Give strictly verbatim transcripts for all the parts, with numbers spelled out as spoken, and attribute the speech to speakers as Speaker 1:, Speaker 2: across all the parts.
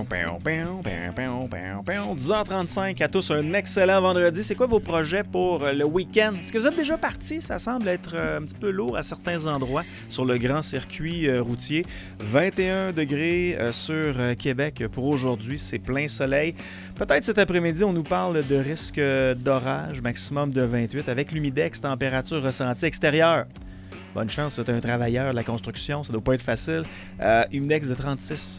Speaker 1: dix heures trente-cinq à tous, un excellent vendredi. C'est quoi vos projets pour le week-end? Est-ce que vous êtes déjà partis? Ça semble être un petit peu lourd à certains endroits sur le grand circuit routier. vingt et un degrés sur Québec pour aujourd'hui, c'est plein soleil. Peut-être cet après-midi, on nous parle de risque d'orage, maximum de vingt-huit, avec l'humidex, température ressentie extérieure. Bonne chance, tu es un travailleur de la construction, ça doit pas être facile. Euh, Humidex de trente-six.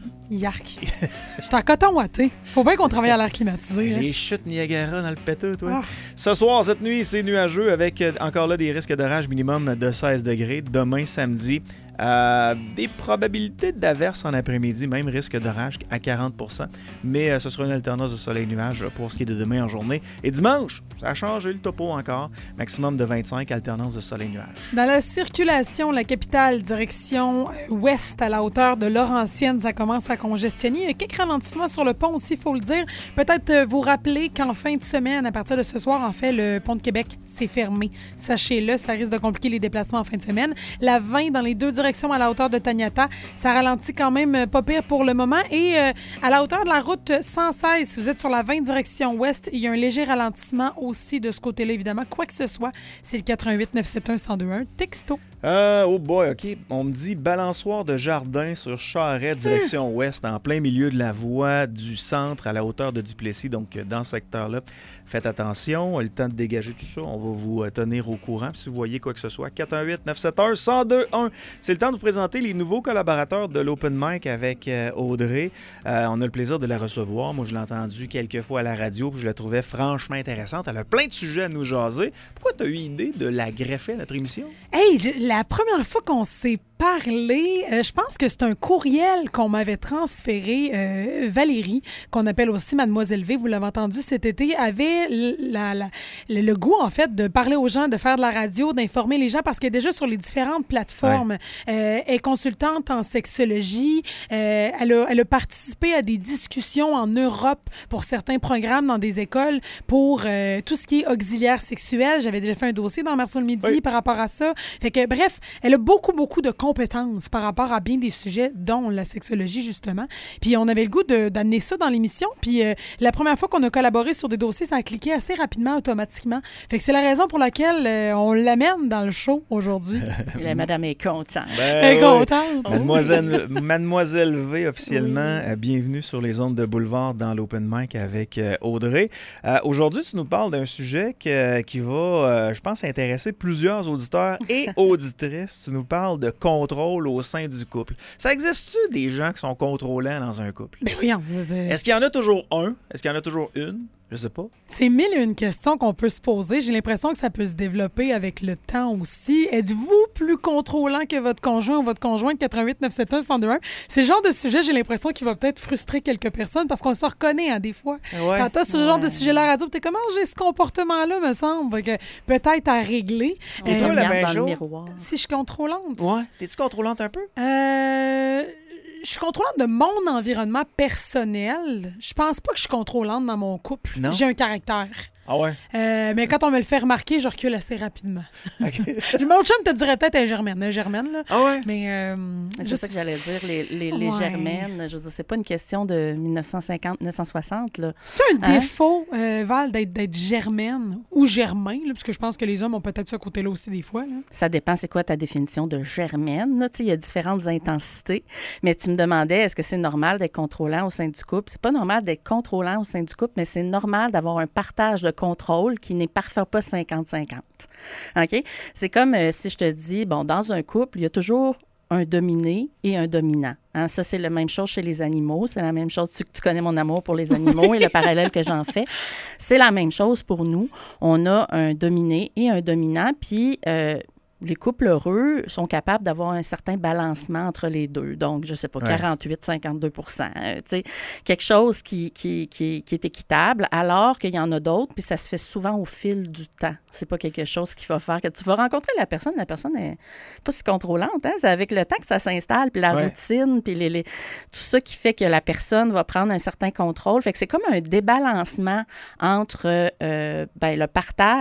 Speaker 2: Yark. Je suis en coton ouaté. Faut bien qu'on travaille à l'air climatisé.
Speaker 1: Les
Speaker 2: hein.
Speaker 1: chutes Niagara dans le péteux, toi.
Speaker 2: Oh.
Speaker 1: Ce soir, cette nuit, c'est nuageux avec euh, encore là des risques d'orage minimum de seize degrés. Demain, samedi, euh, des probabilités d'averses en après-midi, même risque d'orage à quarante pour cent. Mais euh, ce sera une alternance de soleil-nuage pour ce qui est de demain en journée. Et dimanche, ça a changé le topo encore. Maximum de vingt-cinq, alternance de soleil-nuage.
Speaker 2: Dans la circulation, la capitale, direction ouest à la hauteur de Laurentienne, ça commence à congestionner. Il y a quelques ralentissements sur le pont aussi, il faut le dire. Peut-être euh, vous rappeler qu'en fin de semaine, à partir de ce soir, en fait, le pont de Québec, c'est fermé. Sachez-le, ça risque de compliquer les déplacements en fin de semaine. La vingt dans les deux directions à la hauteur de Taniata, ça ralentit quand même pas pire pour le moment. Et euh, à la hauteur de la route cent seize, si vous êtes sur la vingt direction ouest, il y a un léger ralentissement aussi de ce côté-là, évidemment. Quoi que ce soit, c'est le quatre-vingt-huit neuf cent soixante-un cent deux un, texto.
Speaker 1: Euh, oh boy, OK. On me dit balançoire de jardin sur Charest, direction ouest, en plein milieu de la voie du centre à la hauteur de Duplessis. Donc, dans ce secteur-là, faites attention. Le temps de dégager tout ça, on va vous tenir au courant. Puis si vous voyez quoi que ce soit, quatre un huit neuf sept un cent deux un. C'est le temps de vous présenter les nouveaux collaborateurs de l'Open Mic avec euh, Audrey. Euh, on a le plaisir de la recevoir. Moi, je l'ai entendue quelques fois à la radio, puis je la trouvais franchement intéressante. Elle a plein de sujets à nous jaser. Pourquoi tu as eu idée de la greffer à notre émission?
Speaker 2: Hey, je, la première fois qu'on s'est parlé, euh, je pense que c'est un courriel qu'on m'avait transféré. Euh, Valérie, qu'on appelle aussi Mademoiselle V, vous l'avez entendu cet été, avait la, la, le, le goût, en fait, de parler aux gens, de faire de la radio, d'informer les gens, parce qu'elle est déjà sur les différentes plateformes. Ouais. Euh, elle est consultante en sexologie. Euh, elle, a, elle a participé à des discussions en Europe pour certains programmes dans des écoles pour euh, tout ce qui est auxiliaire sexuel. J'avais déjà fait un dossier dans Mars sur le midi oui. par rapport à ça. Fait que, bref, elle a beaucoup, beaucoup de compétences par rapport à bien des sujets, dont la sexologie, justement. Puis on avait le goût de, d'amener ça dans l'émission. Puis euh, la première fois qu'on a collaboré sur des dossiers, ça a cliqué assez rapidement, automatiquement. Fait que c'est la raison pour laquelle euh, on l'amène dans le show aujourd'hui.
Speaker 3: La madame est contente.
Speaker 1: Ben,
Speaker 2: elle est
Speaker 1: oui.
Speaker 2: contente.
Speaker 1: Mademoiselle, Mademoiselle V, officiellement,
Speaker 2: oui.
Speaker 1: euh, bienvenue sur les ondes de Boulevard dans l'Open Mic avec euh, Audrey. Euh, aujourd'hui, tu nous parles d'un sujet que, qui va, euh, je pense, intéresser plusieurs auditeurs et auditrices. Tu nous parles de contrôle au sein du couple. Ça existe-tu des gens qui sont contrôlants dans un couple?
Speaker 2: Ben voyons. C'est...
Speaker 1: Est-ce qu'il y en a toujours un? Est-ce qu'il y en a toujours une? Je sais pas.
Speaker 2: C'est mille et une questions qu'on peut se poser. J'ai l'impression que ça peut se développer avec le temps aussi. Êtes-vous plus contrôlant que votre conjoint ou votre conjointe? Quatre-vingt-huit neuf cent soixante-un cent deux un. C'est le genre de sujet, j'ai l'impression qu'il va peut-être frustrer quelques personnes parce qu'on se reconnaît hein, des fois.
Speaker 1: Ouais.
Speaker 2: Quand t'as ce
Speaker 3: ouais.
Speaker 2: genre de sujet-là à la radio, t'es comment j'ai ce comportement-là, me semble. Que peut-être à régler.
Speaker 3: On
Speaker 1: Et
Speaker 3: se
Speaker 1: toi,
Speaker 3: regarde
Speaker 1: la
Speaker 3: dans
Speaker 1: même
Speaker 3: le
Speaker 1: chose?
Speaker 3: miroir.
Speaker 2: Si je suis contrôlante?
Speaker 1: Ouais. T'es-tu contrôlante un peu?
Speaker 2: Euh... Je suis contrôlante de mon environnement personnel. Je pense pas que je suis contrôlante dans mon couple.
Speaker 1: Non?
Speaker 2: J'ai un caractère.
Speaker 1: Ah ouais?
Speaker 2: Euh, mais quand on me le fait remarquer, je recule assez rapidement.
Speaker 1: Okay.
Speaker 2: Mon chum te dirait peut-être un germaine, un germaine, là.
Speaker 1: Ah ouais?
Speaker 2: Mais euh,
Speaker 3: c'est
Speaker 2: je...
Speaker 3: ça que j'allais dire, les, les, les
Speaker 2: ouais.
Speaker 3: germaines. Je veux dire, c'est pas une question de dix-neuf cent cinquante dix-neuf cent soixante, là.
Speaker 2: C'est un
Speaker 3: hein?
Speaker 2: défaut, euh, Val, d'être, d'être germaine ou germain, là, parce que je pense que les hommes ont peut-être ce côté-là aussi des fois. Là.
Speaker 3: Ça dépend, c'est quoi ta définition de germaine, là. Tu sais, il y a différentes intensités. Mais tu me demandais, est-ce que c'est normal d'être contrôlant au sein du couple? C'est pas normal d'être contrôlant au sein du couple, mais c'est normal d'avoir un partage de contrôle qui n'est parfois pas cinquante cinquante. OK? C'est comme euh, si je te dis, bon, dans un couple, il y a toujours un dominé et un dominant. Hein? Ça, c'est la même chose chez les animaux. C'est la même chose. Tu, tu connais mon amour pour les animaux et le parallèle que j'en fais. C'est la même chose pour nous. On a un dominé et un dominant, puis... Euh, les couples heureux sont capables d'avoir un certain balancement entre les deux. Donc, je ne sais pas, quarante-huit à cinquante-deux pour cent. Euh, tu sais, quelque chose qui, qui, qui, qui est équitable, alors qu'il y en a d'autres, puis ça se fait souvent au fil du temps. C'est pas quelque chose qu'il va faire. Que tu vas rencontrer la personne, la personne n'est pas si contrôlante. Hein? C'est avec le temps que ça s'installe, puis la ouais. routine, puis les, les, tout ça qui fait que la personne va prendre un certain contrôle. Fait que c'est comme un débalancement entre euh, ben, le partage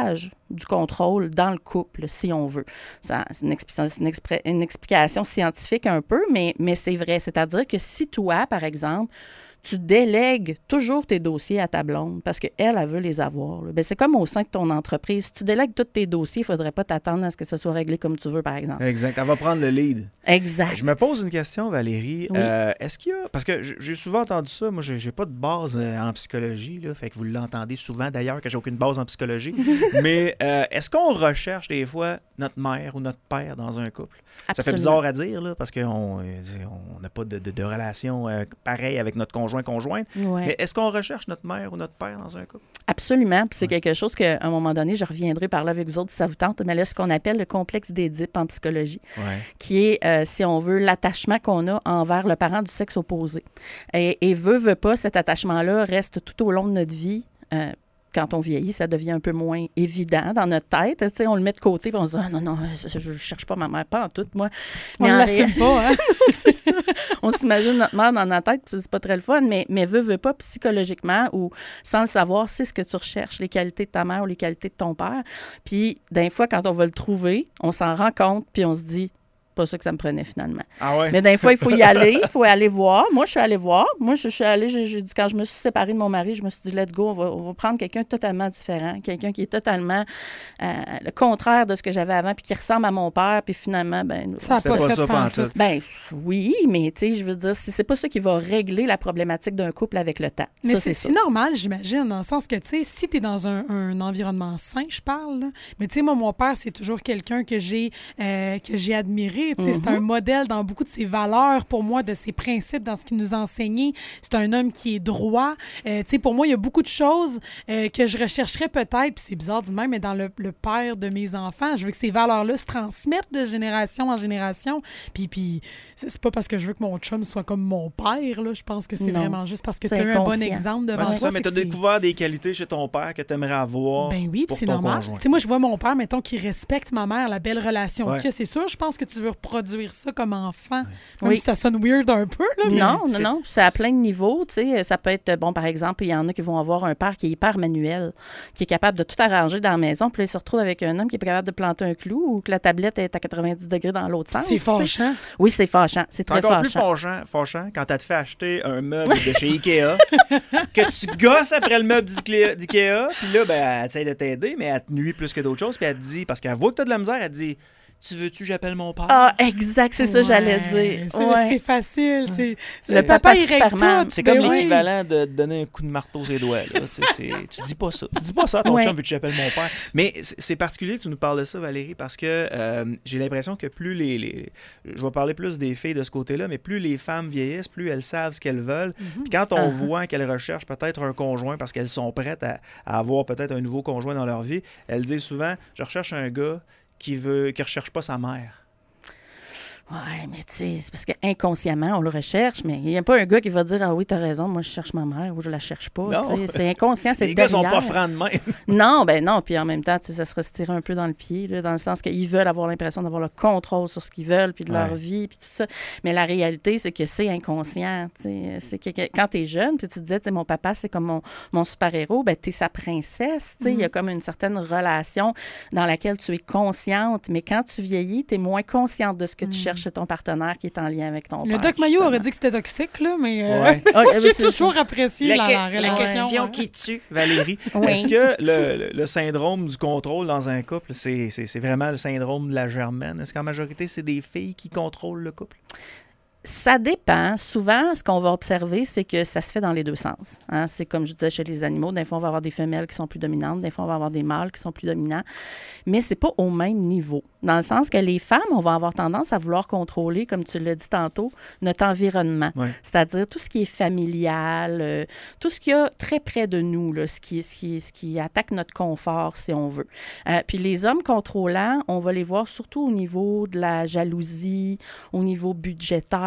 Speaker 3: du contrôle dans le couple, si on veut. Ça, c'est une, expli- c'est une, expri- une explication scientifique un peu, mais, mais c'est vrai. C'est-à-dire que si toi, par exemple, tu délègues toujours tes dossiers à ta blonde parce qu'elle, elle veut les avoir. Bien, c'est comme au sein de ton entreprise. Si tu délègues tous tes dossiers, il ne faudrait pas t'attendre à ce que ce soit réglé comme tu veux, par exemple.
Speaker 1: Exact. Elle va prendre le lead.
Speaker 3: Exact.
Speaker 1: Je me pose une question, Valérie.
Speaker 3: Oui.
Speaker 1: Euh, est-ce qu'il y a... Parce que j'ai souvent entendu ça. Moi, j'ai, j'ai pas de base euh, en psychologie, là, fait que vous l'entendez souvent, d'ailleurs, que j'ai aucune base en psychologie. Mais euh, est-ce qu'on recherche des fois notre mère ou notre père dans un couple?
Speaker 3: Absolument.
Speaker 1: Ça fait bizarre à dire, là, parce qu'on n'a pas de, de, de relation euh, pareille avec notre conjoint-conjointe.
Speaker 3: Ouais.
Speaker 1: Mais est-ce qu'on recherche notre mère ou notre père dans un couple?
Speaker 3: Absolument. Puis c'est
Speaker 1: Ouais.
Speaker 3: quelque chose qu'à un moment donné, je reviendrai parler avec vous autres si ça vous tente, mais là, ce qu'on appelle le complexe d'Édipe en psychologie,
Speaker 1: Ouais.
Speaker 3: qui est, euh, si on veut, l'attachement qu'on a envers le parent du sexe opposé. Et, et veut, veut pas, cet attachement-là reste tout au long de notre vie. Euh, Quand on vieillit, ça devient un peu moins évident dans notre tête. Tu sais, on le met de côté et on se dit « Ah non, non, je ne cherche pas ma mère, pas en tout, moi. »
Speaker 2: On ne l'assume
Speaker 3: ré...
Speaker 2: pas, hein?
Speaker 3: C'est ça. On s'imagine notre mère dans notre tête, puis c'est pas très le fun, mais, mais veut, veut pas, psychologiquement ou sans le savoir, c'est ce que tu recherches, les qualités de ta mère ou les qualités de ton père. Puis, des fois, quand on va le trouver, on s'en rend compte, puis on se dit pas ça que ça me prenait finalement.
Speaker 1: Ah ouais?
Speaker 3: Mais des fois, il faut y aller, il faut aller voir. Moi, je suis allée voir. Moi, je, je suis allée, j'ai, j'ai dit, quand je me suis séparée de mon mari, je me suis dit, let's go, on va, on va prendre quelqu'un de totalement différent, quelqu'un qui est totalement euh, le contraire de ce que j'avais avant, puis qui ressemble à mon père, puis finalement, ben
Speaker 2: Ça n'a
Speaker 1: C'est
Speaker 2: pas,
Speaker 1: pas
Speaker 2: fait
Speaker 1: ça,
Speaker 2: pantoute.
Speaker 1: pantoute.
Speaker 3: ben oui, mais tu sais, je veux dire, c'est, c'est pas ça qui va régler la problématique d'un couple avec le temps.
Speaker 2: Mais
Speaker 3: ça,
Speaker 2: c'est,
Speaker 3: c'est,
Speaker 2: c'est
Speaker 3: ça.
Speaker 2: normal, j'imagine, dans le sens que, tu sais, si tu es dans un, un environnement sain, je parle, là, mais tu sais, moi, mon père, c'est toujours quelqu'un que j'ai, euh, que j'ai admiré. Tu sais, c'est un modèle dans beaucoup de ses valeurs, pour moi, de ses principes, dans ce qu'il nous a enseigné. C'est un homme qui est droit. Euh, tu sais, pour moi, il y a beaucoup de choses euh, que je rechercherais peut-être, puis c'est bizarre du même, mais dans le, le père de mes enfants, je veux que ces valeurs-là se transmettent de génération en génération. Puis, puis c'est c'est pas parce que je veux que mon chum soit comme mon père, là. Je pense que c'est
Speaker 3: Non.
Speaker 2: vraiment juste parce que tu
Speaker 3: C'est
Speaker 2: as eu un bon
Speaker 3: inconscient.
Speaker 2: exemple devant
Speaker 1: Ouais, c'est
Speaker 2: toi.
Speaker 1: ça, mais
Speaker 2: fait
Speaker 1: tu as
Speaker 2: que c'est-
Speaker 1: découvert des qualités chez ton père que tu aimerais avoir
Speaker 2: Ben oui, puis
Speaker 1: pour
Speaker 2: c'est
Speaker 1: ton
Speaker 2: normal.
Speaker 1: conjoint.
Speaker 2: Tu sais, moi, je vois mon père, mettons, qui respecte ma mère, la belle relation
Speaker 1: Ouais.
Speaker 2: qu'il y a. C'est sûr, je pense que tu veux reproduire ça comme enfant. Même
Speaker 3: Oui.
Speaker 2: si ça sonne weird un peu, là. mais-
Speaker 3: Non, non,
Speaker 1: c'est-
Speaker 3: non. C'est à plein de niveaux. Tu sais, ça peut être, bon, par exemple, il y en a qui vont avoir un père qui est hyper manuel, qui est capable de tout arranger dans la maison, puis là, il se retrouve avec un homme qui est pas capable de planter un clou ou que la tablette est à quatre-vingt-dix degrés dans l'autre sens.
Speaker 2: C'est
Speaker 3: tu sais.
Speaker 2: fâchant.
Speaker 3: Oui, c'est fâchant. C'est
Speaker 1: C'est
Speaker 3: très
Speaker 1: encore plus
Speaker 3: fâchant.
Speaker 1: fâchant, fâchant quand elle te fait acheter un meuble de chez Ikea, que tu gosses après le meuble d'Ikea, d'Ikea, puis là, ben, elle essaie de t'aider, mais elle te nuit plus que d'autres choses, puis elle te dit, parce qu'elle voit que t'as de la misère, elle te dit, tu veux-tu que j'appelle mon père?
Speaker 3: Ah, exact, c'est ça que j'allais
Speaker 2: Ouais,
Speaker 3: dire.
Speaker 2: C'est,
Speaker 3: Ouais.
Speaker 2: c'est facile. C'est,
Speaker 3: Le papa
Speaker 2: il règle
Speaker 3: Superman.
Speaker 2: tout.
Speaker 1: C'est
Speaker 2: Ben
Speaker 1: comme
Speaker 2: oui.
Speaker 1: l'équivalent de te donner un coup de marteau sur les doigts. Là. Tu sais, c'est- tu dis pas ça. Tu dis pas ça à ton
Speaker 3: Ouais.
Speaker 1: chum, vu que tu appelles mon père. Mais c'est c'est particulier que tu nous parles de ça, Valérie, parce que euh, j'ai l'impression que plus les, les- Je vais parler plus des filles de ce côté-là, mais plus les femmes vieillissent, plus elles savent ce qu'elles veulent. Puis quand on
Speaker 3: Uh-huh.
Speaker 1: voit qu'elles recherchent peut-être un conjoint parce qu'elles sont prêtes à, à avoir peut-être un nouveau conjoint dans leur vie, elles disent souvent, je recherche un gars qui veut qui recherche pas sa mère.
Speaker 3: Ouais, mais tu sais, c'est parce qu'inconsciemment, on le recherche, mais il n'y a pas un gars qui va dire « Ah oui, t'as raison, moi, je cherche ma mère » ou « Je la cherche pas. »
Speaker 1: Non.
Speaker 3: Tu sais, c'est inconscient, c'est
Speaker 1: Les gars sont
Speaker 3: derrière.
Speaker 1: pas francs de même.
Speaker 3: Non, ben non. Puis en même temps, tu sais, ça se retirer un peu dans le pied, là, dans le sens qu'ils veulent avoir l'impression d'avoir le contrôle sur ce qu'ils veulent, puis de leur
Speaker 1: Ouais.
Speaker 3: vie, puis tout ça. Mais la réalité, c'est que c'est inconscient. Tu sais. C'est que, que quand tu es jeune, puis tu te disais, tu sais, mon papa, c'est comme mon, mon super-héros, ben tu es sa princesse. Tu sais. Il y a comme une certaine relation dans laquelle tu es consciente. Mais quand tu vieillis, tu es moins consciente de ce que tu cherches chez ton partenaire qui est en lien avec ton
Speaker 2: Le
Speaker 3: père.
Speaker 2: Doc Mayo
Speaker 3: justement.
Speaker 2: aurait dit que c'était toxique, là, mais euh,
Speaker 1: Ouais.
Speaker 3: Ah,
Speaker 2: j'ai
Speaker 3: c'est-
Speaker 2: toujours apprécié la, la
Speaker 1: la
Speaker 2: relation.
Speaker 1: question
Speaker 2: hein.
Speaker 1: qui tue, Valérie.
Speaker 3: Oui.
Speaker 1: Est-ce que le, le- le syndrome du contrôle dans un couple, c'est, c'est, c'est vraiment le syndrome de la germaine? Est-ce qu'en majorité, c'est des filles qui contrôlent le couple?
Speaker 3: Ça dépend. Souvent, ce qu'on va observer, c'est que ça se fait dans les deux sens. Hein. C'est comme je disais chez les animaux, des fois, on va avoir des femelles qui sont plus dominantes, des fois, on va avoir des mâles qui sont plus dominants, mais c'est pas au même niveau. Dans le sens que les femmes, on va avoir tendance à vouloir contrôler, comme tu l'as dit tantôt, notre environnement.
Speaker 1: Ouais.
Speaker 3: C'est-à-dire tout ce qui est familial, euh, tout ce qui est très près de nous, là, ce, qui, ce, qui, ce qui attaque notre confort, si on veut. Euh, puis les hommes contrôlants, on va les voir surtout au niveau de la jalousie, au niveau budgétaire,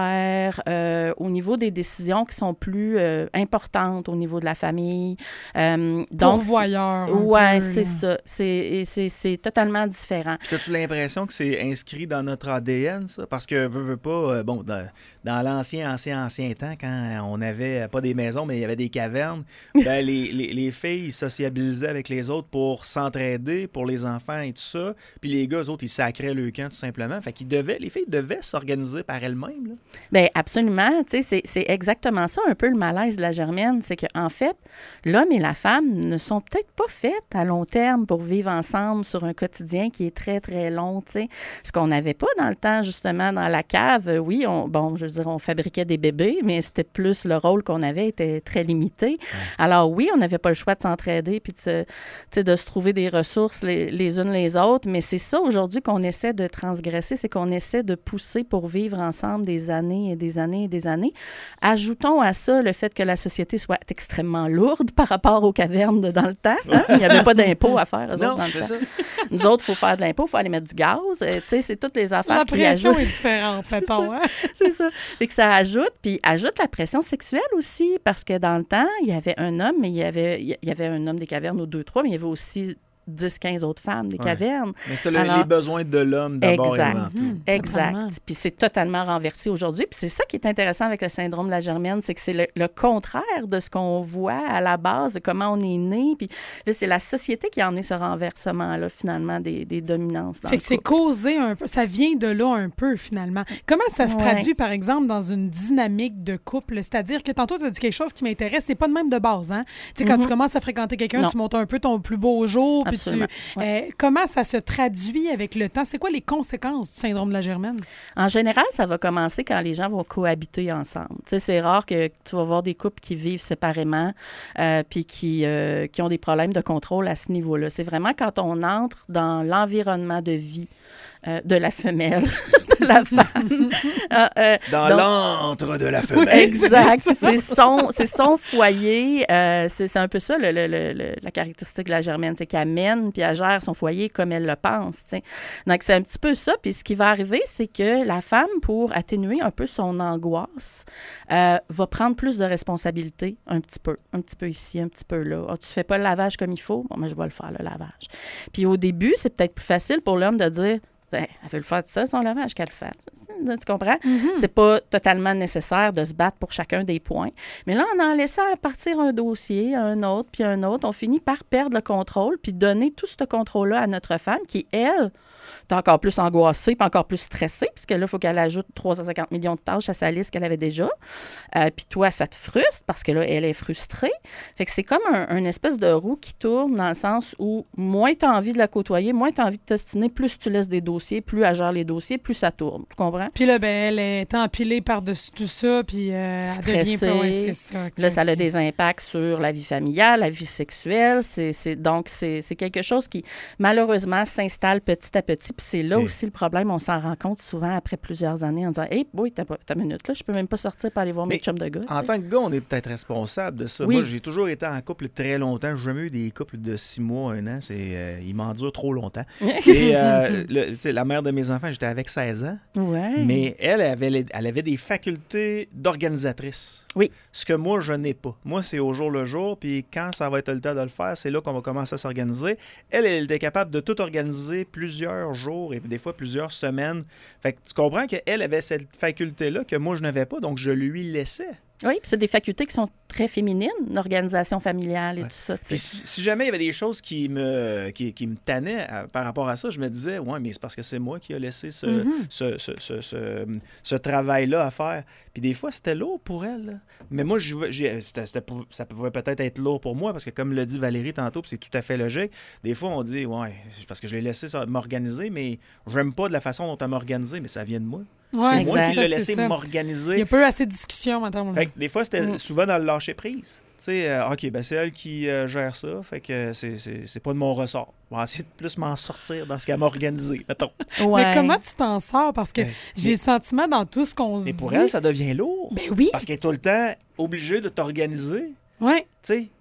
Speaker 3: communautaire, euh, au niveau des décisions qui sont plus euh, importantes au niveau de la famille. Euh, donc,
Speaker 2: pourvoyeur.
Speaker 3: Oui, c'est ça. C'est, c'est, c'est totalement différent.
Speaker 1: As-tu l'impression que c'est inscrit dans notre A D N, ça? Parce que, veux, veux pas, euh, bon, dans, dans l'ancien, ancien, ancien temps, quand on n'avait pas des maisons, mais il y avait des cavernes, ben, les, les, les filles sociabilisaient avec les autres pour s'entraider, pour les enfants et tout ça. Puis les gars, eux autres, ils sacraient le camp, tout simplement. Fait qu'ils devaient, les filles devaient s'organiser par elles-mêmes, là.
Speaker 3: Bien, absolument. Tu sais, c'est, c'est exactement ça, un peu le malaise de la Germaine. C'est qu'en fait, l'homme et la femme ne sont peut-être pas faites à long terme pour vivre ensemble sur un quotidien qui est très, très long, tu sais. Ce qu'on n'avait pas dans le temps, justement, dans la cave, oui, on, bon, je veux dire, on fabriquait des bébés, mais c'était plus le rôle qu'on avait était très limité. Ouais. Alors oui, on n'avait pas le choix de s'entraider puis de se, tu sais, de se trouver des ressources les, les unes les autres, mais c'est ça aujourd'hui qu'on essaie de transgresser, c'est qu'on essaie de pousser pour vivre ensemble des années et des années et des années. Ajoutons à ça le fait que la société soit extrêmement lourde par rapport aux cavernes de dans le temps. Hein? Il n'y avait pas d'impôt à faire, eux
Speaker 1: non,
Speaker 3: autres, dans le
Speaker 1: c'est
Speaker 3: temps.
Speaker 1: Ça.
Speaker 3: Nous autres, il faut faire de l'impôt, il faut aller mettre du gaz. Euh, tu sais, c'est toutes les affaires
Speaker 2: la
Speaker 3: qui
Speaker 2: pression
Speaker 3: ajoutent.
Speaker 2: est différente, mettons. Hein?
Speaker 3: C'est ça. Et que ça ajoute, puis ajoute la pression sexuelle aussi, parce que dans le temps, il y avait un homme, mais il y avait, il y avait un homme des cavernes ou deux, trois, mais il y avait aussi dix, quinze autres femmes des ouais. cavernes.
Speaker 1: Mais c'était le, Alors, les besoins de l'homme d'abord
Speaker 3: exact,
Speaker 1: et avant tout.
Speaker 3: Mmh, exact. Puis c'est totalement renversé aujourd'hui. Puis c'est ça qui est intéressant avec le syndrome de la Germaine, c'est que c'est le, le contraire de ce qu'on voit à la base, de comment on est né. Puis là, c'est la société qui en est ce renversement-là, finalement, des, des dominances dans
Speaker 2: fait
Speaker 3: le
Speaker 2: que c'est causé un peu, ça vient de là un peu, finalement. Comment ça se ouais. traduit, par exemple, dans une dynamique de couple? C'est-à-dire que tantôt, tu as dit quelque chose qui m'intéresse, c'est pas de même de base, hein? Tu sais, quand mm-hmm. tu commences à fréquenter quelqu'un, non. tu montes un peu ton plus beau jour, puis tu, ouais. euh, comment ça se traduit avec le temps? C'est quoi les conséquences du syndrome de la Germaine?
Speaker 3: En général, ça va commencer quand les gens vont cohabiter ensemble. Tu sais, c'est rare que tu vas voir des couples qui vivent séparément euh, puis qui, euh, qui ont des problèmes de contrôle à ce niveau-là. C'est vraiment quand on entre dans l'environnement de vie euh, de la femelle, de la femme.
Speaker 1: euh, euh, dans donc, l'antre de la femelle.
Speaker 3: Exact. C'est son, c'est son foyer. Euh, c'est, c'est un peu ça, le, le, le, la caractéristique de la Germaine. C'est qu'elle mène puis elle gère son foyer comme elle le pense. T'sais. Donc, c'est un petit peu ça. Puis ce qui va arriver, c'est que la femme, pour atténuer un peu son angoisse, euh, va prendre plus de responsabilités, un petit peu. Un petit peu ici, un petit peu là. Oh, tu fais pas le lavage comme il faut? Bon, mais je vais le faire, le lavage. Puis au début, c'est peut-être plus facile pour l'homme de dire... Ben, elle veut le faire de ça, son lavage, qu'elle le fasse. Tu comprends? Mm-hmm. C'est pas totalement nécessaire de se battre pour chacun des points. Mais là, en en laissant partir un dossier, un autre, puis un autre, on finit par perdre le contrôle puis donner tout ce contrôle-là à notre femme qui, elle, est encore plus angoissée puis encore plus stressée, puisque là, il faut qu'elle ajoute trois cent cinquante millions de tâches à sa liste qu'elle avait déjà. Euh, puis toi, ça te frustre parce que là, elle est frustrée. Fait que c'est comme un, un espèce de roue qui tourne dans le sens où moins tu as envie de la côtoyer, moins tu as envie de t'ostiner, plus tu laisses des dossiers, plus elle gère les dossiers, plus ça tourne. Tu comprends?
Speaker 2: Puis là, ben, elle est empilée par-dessus tout ça, puis euh, elle devient pas... Ouais, c'est ça, okay,
Speaker 3: là, ça
Speaker 2: okay.
Speaker 3: a des impacts sur la vie familiale, la vie sexuelle. C'est, c'est, donc, c'est, c'est quelque chose qui, malheureusement, s'installe petit à petit. Puis c'est là okay. aussi le problème. On s'en rend compte souvent après plusieurs années en disant « Hey, boy, t'as ta minute, là, je peux même pas sortir pour aller voir mes chums de gars. »
Speaker 1: En t'sais. Tant que gars, on est peut-être responsable de ça. Oui. Moi, j'ai toujours été en couple très longtemps. J'ai jamais eu des couples de six mois, un an. C'est, euh, ils m'endurent trop longtemps. Et euh, le, la mère de mes enfants, j'étais avec seize ans.
Speaker 3: Ouais.
Speaker 1: Mais elle, elle avait, elle avait des facultés d'organisatrice.
Speaker 3: Oui.
Speaker 1: Ce que moi, je n'ai pas. Moi, c'est au jour le jour. Puis quand ça va être le temps de le faire, c'est là qu'on va commencer à s'organiser. Elle, elle était capable de tout organiser plusieurs jours et des fois plusieurs semaines. Fait que tu comprends qu'elle avait cette faculté-là que moi, je n'avais pas. Donc, je lui laissais.
Speaker 3: Oui, puis c'est des facultés qui sont très féminines, l'organisation familiale et ouais. tout ça.
Speaker 1: Puis si, si jamais il y avait des choses qui me, qui, qui me tannaient à, par rapport à ça, je me disais, ouais, mais c'est parce que c'est moi qui ai laissé ce, mm-hmm. ce, ce, ce, ce, ce travail-là à faire. Puis des fois, c'était lourd pour elle. Là. Mais moi, je, j'ai, c'était, c'était, ça pouvait peut-être être lourd pour moi parce que, comme l'a dit Valérie tantôt, puis c'est tout à fait logique, des fois, on dit, ouais, c'est parce que je l'ai laissé ça, m'organiser, mais j'aime pas de la façon dont elle m'a organisé, mais ça vient de moi.
Speaker 2: Ouais,
Speaker 1: c'est moi
Speaker 2: ça,
Speaker 1: qui l'ai laissé m'organiser.
Speaker 2: Il y a peu assez de discussions maintenant.
Speaker 1: Fait que des fois, c'était mm. souvent dans le lâcher-prise. Tu sais, euh, OK, ben c'est elle qui euh, gère ça, fait que c'est, c'est, c'est pas de mon ressort. On va essayer de plus m'en sortir dans ce qu'elle m'a organisé, mettons.
Speaker 2: Ouais. Mais comment tu t'en sors? Parce que ben, j'ai mais, le sentiment dans tout ce qu'on se dit...
Speaker 1: Mais pour elle, ça devient lourd.
Speaker 2: Ben oui.
Speaker 1: Parce qu'elle est tout le temps obligée de t'organiser.
Speaker 2: Oui.
Speaker 1: Tu sais,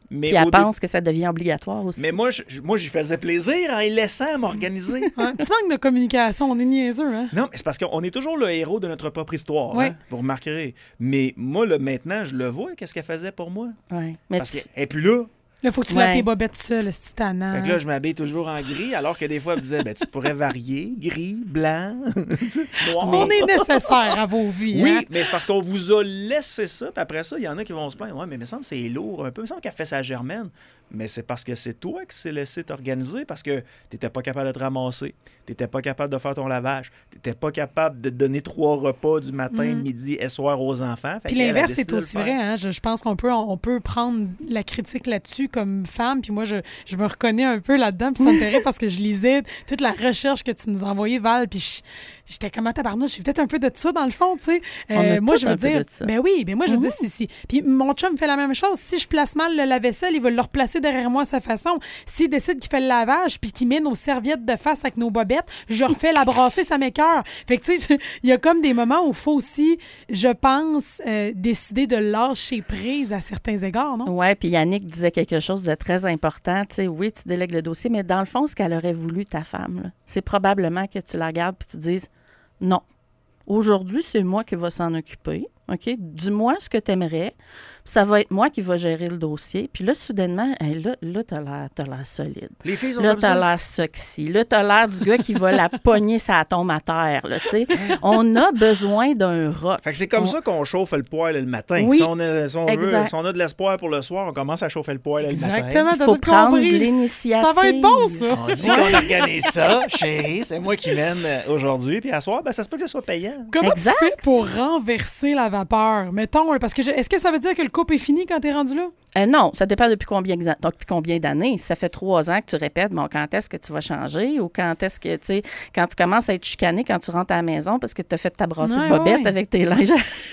Speaker 1: Mais
Speaker 3: Puis elle
Speaker 1: au
Speaker 3: pense dé... que ça devient obligatoire aussi.
Speaker 1: Mais moi, je, moi, j'y faisais plaisir en les laissant m'organiser.
Speaker 2: Un petit manque de communication, on est niaiseux, hein?
Speaker 1: Non, mais c'est parce qu'on est toujours le héros de notre propre histoire,
Speaker 2: ouais.
Speaker 1: hein, vous remarquerez. Mais moi, là, maintenant, je le vois, qu'est-ce qu'elle faisait pour moi.
Speaker 3: Ouais. Mais
Speaker 1: parce
Speaker 3: tu...
Speaker 1: qu'elle n'est plus là.
Speaker 2: Là, il faut que tu
Speaker 3: ouais.
Speaker 2: laves tes bobettes seul, c'est tannant.
Speaker 1: Fait que là, je m'habille toujours en gris, alors que des fois, elle me disait, ben, tu pourrais varier, gris, blanc, noir.
Speaker 2: On est nécessaire à vos vies.
Speaker 1: Oui,
Speaker 2: hein?
Speaker 1: mais c'est parce qu'on vous a laissé ça, puis après ça, il y en a qui vont se plaindre. Ouais, mais il me semble que c'est lourd un peu. Il me semble qu'elle fait sa germaine. Mais c'est parce que c'est toi qui s'est laissé t'organiser, parce que tu n'étais pas capable de te ramasser, tu n'étais pas capable de faire ton lavage, tu n'étais pas capable de donner trois repas du matin, mm. midi et soir aux enfants.
Speaker 2: Puis l'inverse, c'est aussi vrai. Hein? Je, je pense qu'on peut, on, on peut prendre la critique là-dessus comme femme. Puis moi, je, je me reconnais un peu là-dedans. Puis ça me ferait parce que je lisais toute la recherche que tu nous as envoyée, Val. Puis je, j'étais comme à tabarnouche, j'ai peut-être un peu de ça dans le fond, tu sais. Euh, moi, je veux dire, ben oui, ben moi, je veux mm-hmm. dire, si, si. Puis mon chum fait la même chose. Si je place mal le lave-vaisselle, il va le replacer derrière moi à sa façon. S'il décide qu'il fait le lavage puis qu'il met nos serviettes de face avec nos bobettes, je refais la brasser, ça m'écoeure. Fait que, tu sais, il y a comme des moments où il faut aussi, je pense, euh, décider de lâcher prise à certains égards, non?
Speaker 3: Oui, puis Yannick disait quelque chose de très important. Tu sais, oui, tu délègues le dossier, mais dans le fond, ce qu'elle aurait voulu, ta femme, là, c'est probablement que tu la regardes puis tu dises non. Aujourd'hui, c'est moi qui va s'en occuper. OK? Dis-moi ce que tu aimerais. Ça va être moi qui va gérer le dossier. Puis là, soudainement, hey, là, là t'as l'air, t'as l'air solide.
Speaker 1: Les filles sont
Speaker 3: là,
Speaker 1: comme
Speaker 3: t'as
Speaker 1: ça.
Speaker 3: l'air sexy. Là, t'as l'air du gars qui va la pogner sa tombe à terre. Là, t'sais. On a besoin d'un rock.
Speaker 1: Fait que c'est comme
Speaker 3: on...
Speaker 1: ça qu'on chauffe le poêle le matin.
Speaker 3: Oui,
Speaker 1: si, on a, si, on
Speaker 3: exact.
Speaker 1: veut, si on a de l'espoir pour le soir, on commence à chauffer le poêle le matin.
Speaker 2: Exactement,
Speaker 3: il faut prendre compris. de l'initiative.
Speaker 2: Ça va être bon, ça.
Speaker 1: On dit qu'on organise ça. Chérie, c'est moi qui mène aujourd'hui. Puis à soir, ben, ça se peut que ce soit payant.
Speaker 2: Comment
Speaker 3: exact.
Speaker 2: tu fais pour renverser la vapeur? Mettons, parce que je, est-ce que ça veut dire que le couple est fini quand t'es rendu là?
Speaker 3: Euh, non, ça dépend depuis combien, donc, depuis combien d'années. Si ça fait trois ans que tu répètes, bon, quand est-ce que tu vas changer ou quand est-ce que, tu sais, quand tu commences à être chicané quand tu rentres à la maison parce que tu as fait ta brassée
Speaker 2: ouais,
Speaker 3: de bobette
Speaker 2: ouais.
Speaker 3: avec tes linges.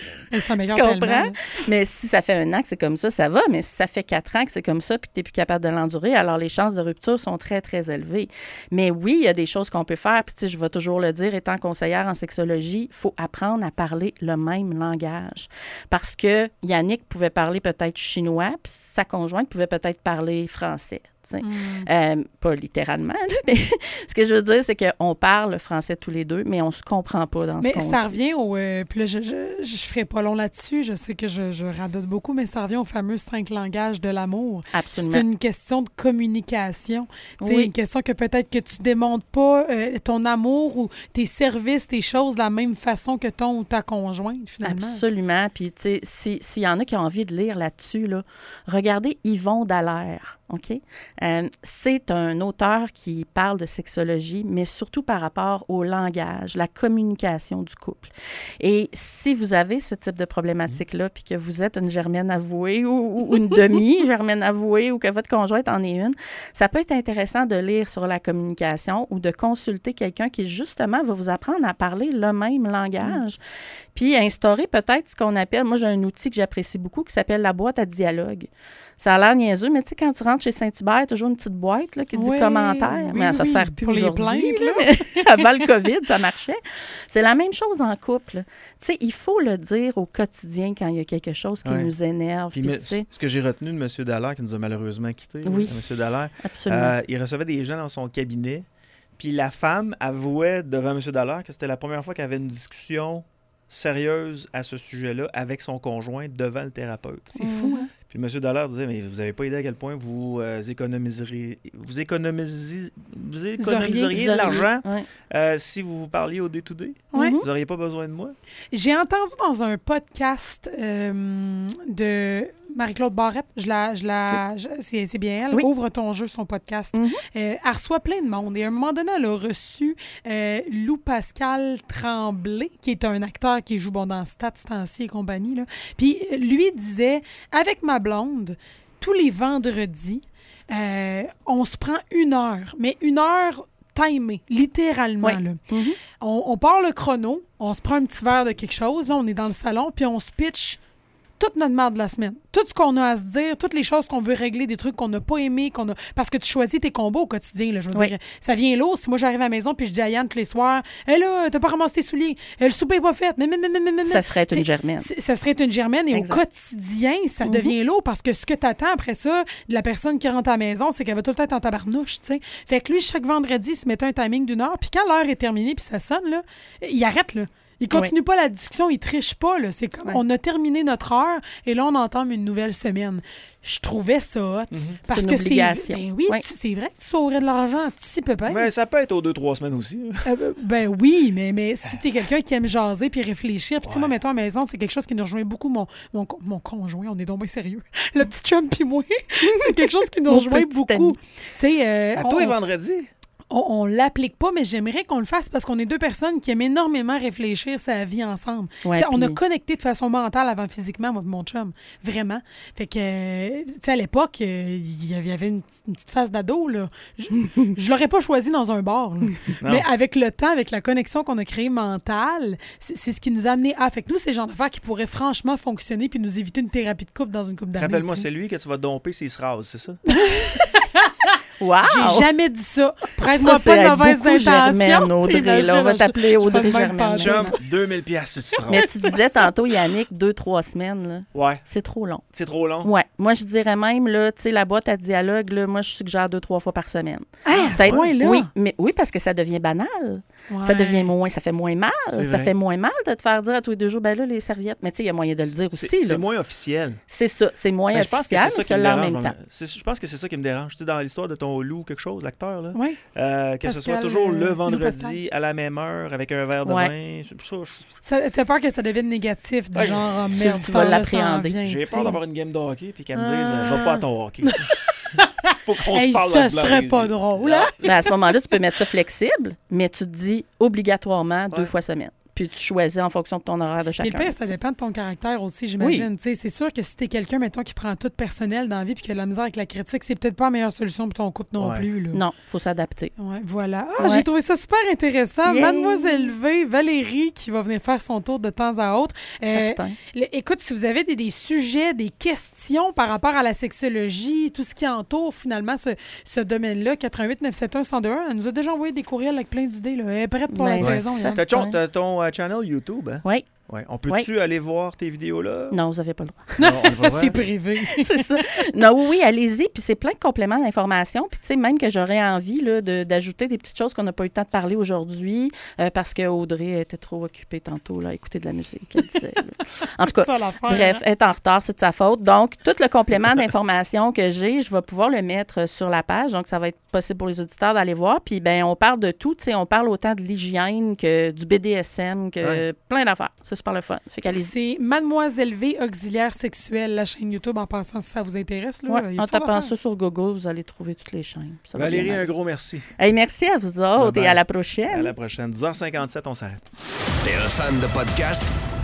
Speaker 2: Ça
Speaker 3: tu comprends? Mais si ça fait un an que c'est comme ça, ça va. Mais si ça fait quatre ans que c'est comme ça puis que tu n'es plus capable de l'endurer, alors les chances de rupture sont très, très élevées. Mais oui, il y a des choses qu'on peut faire. Puis, tu sais, je vais toujours le dire, étant conseillère en sexologie, il faut apprendre à parler le même langage. Parce que Yannick pouvait parler peut-être chinois, puis sa conjointe pouvait peut-être parler français. Mm. Euh, pas littéralement, là, mais ce que je veux dire, c'est qu'on parle français tous les deux, mais on se comprend pas dans
Speaker 2: mais
Speaker 3: ce qu'on dit.
Speaker 2: Mais ça revient au... Euh, puis là, je, je, je ferai pas long là-dessus, je sais que je, je radote beaucoup, mais ça revient aux fameux cinq langages de l'amour.
Speaker 3: Absolument.
Speaker 2: C'est une question de communication. C'est
Speaker 3: oui.
Speaker 2: une question que peut-être que tu démontres pas euh, ton amour ou tes services, tes choses de la même façon que ton ou ta conjointe, finalement.
Speaker 3: Absolument. Puis, tu sais, s'il si y en a qui ont envie de lire là-dessus, là, regardez Yvon Dallaire, OK? Euh, c'est un auteur qui parle de sexologie, mais surtout par rapport au langage, la communication du couple. Et si vous avez ce type de problématique-là, puis que vous êtes une germaine avouée ou, ou une demi-germaine avouée ou que votre conjointe en est une, ça peut être intéressant de lire sur la communication ou de consulter quelqu'un qui, justement, va vous apprendre à parler le même langage. Mm. Puis instaurer peut-être ce qu'on appelle, moi j'ai un outil que j'apprécie beaucoup qui s'appelle la boîte à dialogue. Ça a l'air niaiseux, mais tu sais, quand tu rentres chez Saint-Hubert, il y a toujours une petite boîte là, qui dit
Speaker 2: oui,
Speaker 3: commentaires.
Speaker 2: Oui,
Speaker 3: mais ça ne
Speaker 2: oui,
Speaker 3: sert plus
Speaker 2: pour
Speaker 3: aujourd'hui.
Speaker 2: Les plaintes,
Speaker 3: là. Avant le COVID, ça marchait. C'est la même chose en couple. Tu sais, il faut le dire au quotidien quand il y a quelque chose qui ouais. nous énerve. Puis,
Speaker 1: puis,
Speaker 3: me,
Speaker 1: ce que j'ai retenu de M. Dallaire, qui nous a malheureusement quittés,
Speaker 3: oui,
Speaker 1: M. Dallaire,
Speaker 3: absolument.
Speaker 1: Euh, il recevait des gens dans son cabinet, puis la femme avouait devant M. Dallaire que c'était la première fois qu'elle avait une discussion sérieuse à ce sujet-là avec son conjoint devant le thérapeute.
Speaker 2: C'est fou, hein?
Speaker 1: Puis M. Dallaire disait, mais vous n'avez pas idée à quel point vous euh, économiserez, vous économisez, vous économiseriez de l'argent
Speaker 3: ouais.
Speaker 1: euh, si vous vous parliez au day-to-day.
Speaker 2: Ouais.
Speaker 1: Vous n'auriez pas besoin de moi.
Speaker 2: J'ai entendu dans un podcast euh, de Marie-Claude Barrette, je la, je la, je, c'est, c'est bien elle,
Speaker 3: oui.
Speaker 2: Ouvre ton jeu, son podcast. Mm-hmm. Euh, elle reçoit plein de monde. Et à un moment donné, elle a reçu euh, Lou Pascal Tremblay, qui est un acteur qui joue bon, dans Stats, Stancy et compagnie. Là. Puis lui disait, avec ma blonde, tous les vendredis, euh, on se prend une heure, mais une heure timée, littéralement.
Speaker 3: Oui.
Speaker 2: Là.
Speaker 3: Mm-hmm.
Speaker 2: On, on part le chrono, on se prend un petit verre de quelque chose, là, on est dans le salon, puis on se pitch toute notre merde de la semaine. Tout ce qu'on a à se dire, toutes les choses qu'on veut régler, des trucs qu'on n'a pas aimés, qu'on a... parce que tu choisis tes combos au quotidien. Là, je veux
Speaker 3: Oui.
Speaker 2: dire, ça vient lourd. Si moi, j'arrive à la maison puis je dis à Yann tous les soirs, « Hé là, t'as pas ramassé tes souliers. Le souper n'est pas fait. » Mais, mais, mais, mais, mais,
Speaker 3: Ça serait une
Speaker 2: c'est-
Speaker 3: germaine.
Speaker 2: c'est- Ça serait une germaine. Et
Speaker 3: Exact.
Speaker 2: au quotidien, ça devient lourd parce que ce que t'attends après ça, de la personne qui rentre à la maison, c'est qu'elle va tout le temps être en tabarnouche, tu sais. Fait que lui, chaque vendredi, il se mettait un timing d'une heure. Puis quand l'heure est terminée puis ça sonne, là, il arrête, là. Il continue pas la discussion, il triche pas. Là. C'est comme,
Speaker 3: Ouais.
Speaker 2: on a terminé notre heure et là, on entame une nouvelle semaine. Je trouvais ça hot. Parce
Speaker 3: C'est une
Speaker 2: que
Speaker 3: obligation.
Speaker 2: c'est... Ben oui,
Speaker 3: Ouais.
Speaker 2: tu- c'est vrai que tu saurais de l'argent un petit peu pire.
Speaker 1: Mais ça peut être aux deux, trois semaines aussi.
Speaker 2: Euh, ben oui, mais, mais si t'es quelqu'un qui aime jaser puis réfléchir, puis tu sais, moi, mettons à la maison, c'est quelque chose qui nous rejoint beaucoup, mon, mon, co- mon conjoint, on est donc bien sérieux. Le petit chum puis moi, c'est quelque chose qui nous
Speaker 3: Mon
Speaker 2: rejoint
Speaker 3: petit
Speaker 2: beaucoup.
Speaker 3: ami.
Speaker 2: Tu sais, euh,
Speaker 1: À
Speaker 2: on-
Speaker 1: toi et vendredi.
Speaker 2: on, on l'applique pas, mais j'aimerais qu'on le fasse parce qu'on est deux personnes qui aiment énormément réfléchir sa vie ensemble.
Speaker 3: Ouais,
Speaker 2: T'sais, on a
Speaker 3: puis-
Speaker 2: connecté de façon mentale avant physiquement, moi et mon chum. Vraiment. Fait que, euh, tu sais, à l'époque, euh, il y avait- il y avait une, une petite phase d'ado, là. Je, je l'aurais pas choisi dans un bar, là. Mais avec le temps, avec la connexion qu'on a créée mentale, c'est c'est ce qui nous a amené à. Fait que nous, c'est le genre d'affaires qui pourrait franchement fonctionner puis nous éviter une thérapie de couple dans une couple d'années.
Speaker 1: Rappelle-moi,
Speaker 2: t'sais.
Speaker 1: c'est lui que tu vas domper s'il se rase, c'est ça?
Speaker 3: Wow!
Speaker 2: J'ai jamais dit ça.
Speaker 3: Ça,
Speaker 2: Prête-moi
Speaker 3: c'est
Speaker 2: pas de
Speaker 3: avec
Speaker 2: mauvaises
Speaker 3: beaucoup
Speaker 2: intentions.
Speaker 3: Germaine, Audrey,
Speaker 2: C'est
Speaker 3: là. On va
Speaker 2: Rachel,
Speaker 3: t'appeler
Speaker 2: je- je
Speaker 3: Audrey
Speaker 2: suis pas de même
Speaker 3: Germaine.
Speaker 2: pensée.
Speaker 1: Chum, deux mille piastres si tu te rends.
Speaker 3: Mais tu disais tantôt, Yannick, deux, trois semaines, là.
Speaker 1: Ouais,
Speaker 3: C'est trop long.
Speaker 1: c'est trop long.
Speaker 3: Ouais. Moi, je dirais même, là, tu sais, la boîte à dialogue, là, moi, je suggère deux, trois fois par semaine.
Speaker 2: Hey, à ce
Speaker 3: Peut-être-
Speaker 2: point-là?
Speaker 3: Oui, mais oui, parce que ça devient banal.
Speaker 2: Ouais.
Speaker 3: Ça devient moins, ça fait moins mal.
Speaker 1: C'est
Speaker 3: Ça
Speaker 1: vrai.
Speaker 3: fait moins mal de te faire dire à tous les deux jours, ben là, les serviettes. Mais tu sais, il y a moyen de le dire
Speaker 1: C'est-
Speaker 3: aussi, là.
Speaker 1: C'est moins officiel.
Speaker 3: C'est ça, c'est moins
Speaker 1: Ben, je pense que
Speaker 3: officiel,
Speaker 1: c'est ça
Speaker 3: mais
Speaker 1: qui
Speaker 3: ça
Speaker 1: me
Speaker 3: l'est en
Speaker 1: dérange.
Speaker 3: même temps.
Speaker 1: C'est- Je pense que c'est ça qui me dérange. Tu sais, dans l'histoire de ton loup, quelque chose, l'acteur, là,
Speaker 2: Oui.
Speaker 1: euh, que ce soit
Speaker 2: Pascal,
Speaker 1: toujours
Speaker 2: euh,
Speaker 1: le
Speaker 2: Lou
Speaker 1: vendredi à la même heure avec un verre de
Speaker 3: Ouais.
Speaker 1: vin. C'est pour ça, je-
Speaker 2: Ça- T'as peur que ça devienne négatif, du
Speaker 1: Ouais,
Speaker 2: genre, oh,
Speaker 3: tu-
Speaker 2: merde,
Speaker 3: tu
Speaker 2: cette
Speaker 3: vas
Speaker 2: heure-là s'en
Speaker 3: l'appréhender.
Speaker 2: vient,
Speaker 1: j'ai
Speaker 2: tu sais.
Speaker 1: peur d'avoir une game de hockey puis qu'elle me dise
Speaker 2: Ah.
Speaker 1: va pas à ton hockey. Faut qu'on
Speaker 2: Hey,
Speaker 1: se parle
Speaker 2: ça
Speaker 1: de la
Speaker 2: serait
Speaker 1: vraie
Speaker 2: pas
Speaker 1: vie.
Speaker 2: drôle, hein?
Speaker 3: Ben, à ce moment-là, tu peux mettre ça flexible, mais tu te dis obligatoirement deux
Speaker 1: Ouais.
Speaker 3: fois semaine. Puis tu choisis en fonction de ton horaire de
Speaker 2: Puis
Speaker 3: chacun.
Speaker 2: le pire, ça dépend de ton caractère aussi, j'imagine. Tu sais, c'est sûr que si t'es quelqu'un, mettons, qui prend tout personnel dans la vie puis qui a de la misère avec la critique, c'est peut-être pas la meilleure solution pour ton couple non
Speaker 1: Ouais.
Speaker 2: plus. Là.
Speaker 3: Non, il faut s'adapter.
Speaker 2: Ouais, voilà. Ah,
Speaker 3: Ouais.
Speaker 2: J'ai trouvé ça super intéressant.
Speaker 3: Yay!
Speaker 2: Mademoiselle V, Valérie, qui va venir faire son tour de temps à autre. Euh,
Speaker 3: Certain.
Speaker 2: le- écoute, si vous avez des, des sujets, des questions par rapport à la sexologie, tout ce qui entoure finalement ce, ce domaine-là, quatre-vingt-huit neuf sept un un zéro deux un, elle nous a déjà envoyé des courriels avec plein d'idées. Là. Elle est prête pour
Speaker 3: Ben,
Speaker 2: la
Speaker 3: ouais.
Speaker 2: saison.
Speaker 3: Ça-
Speaker 2: Yann.
Speaker 1: T'as ton, t'as ton, euh, channel YouTube, hein?
Speaker 3: Oui.
Speaker 1: Ouais. On peut-tu aller voir tes vidéos là?
Speaker 3: Non, vous n'avez pas le droit.
Speaker 1: Non, on le va voir.
Speaker 2: C'est privé.
Speaker 3: C'est ça. Non, oui, oui, allez-y. Puis c'est plein de compléments d'information. Puis tu sais, même que j'aurais envie là, de- d'ajouter des petites choses qu'on n'a pas eu le temps de parler aujourd'hui euh, parce que Audrey était trop occupée tantôt là, à écouter de la musique, elle disait. là. En tout cas,
Speaker 2: ça, l'affaire,
Speaker 3: bref,
Speaker 2: hein?
Speaker 3: elle est en retard, c'est de sa faute. Donc, tout le complément d'information que j'ai, je vais pouvoir le mettre sur la page. Donc, ça va être possible pour les auditeurs d'aller voir. Puis, ben, on parle de tout. Tu sais, on parle autant de l'hygiène que du B D S M, que
Speaker 1: Ouais.
Speaker 3: plein d'affaires. C'est super le fun. Fait qu'allez-y.
Speaker 2: C'est Mademoiselle V, auxiliaire sexuelle, la chaîne YouTube, en passant si ça vous intéresse. Là,
Speaker 3: Ouais,
Speaker 2: Il y a
Speaker 3: en
Speaker 2: toutes sortes
Speaker 3: tapant
Speaker 2: d'affaires.
Speaker 3: ça sur Google, vous allez trouver toutes les chaînes. Ça va
Speaker 1: Valérie,
Speaker 3: bien
Speaker 1: un
Speaker 3: aller.
Speaker 1: gros merci.
Speaker 3: Hey, merci à vous autres
Speaker 1: Bye bye.
Speaker 3: et à la prochaine.
Speaker 1: À la prochaine. dix heures cinquante-sept, on s'arrête.
Speaker 4: T'es un fan de podcast?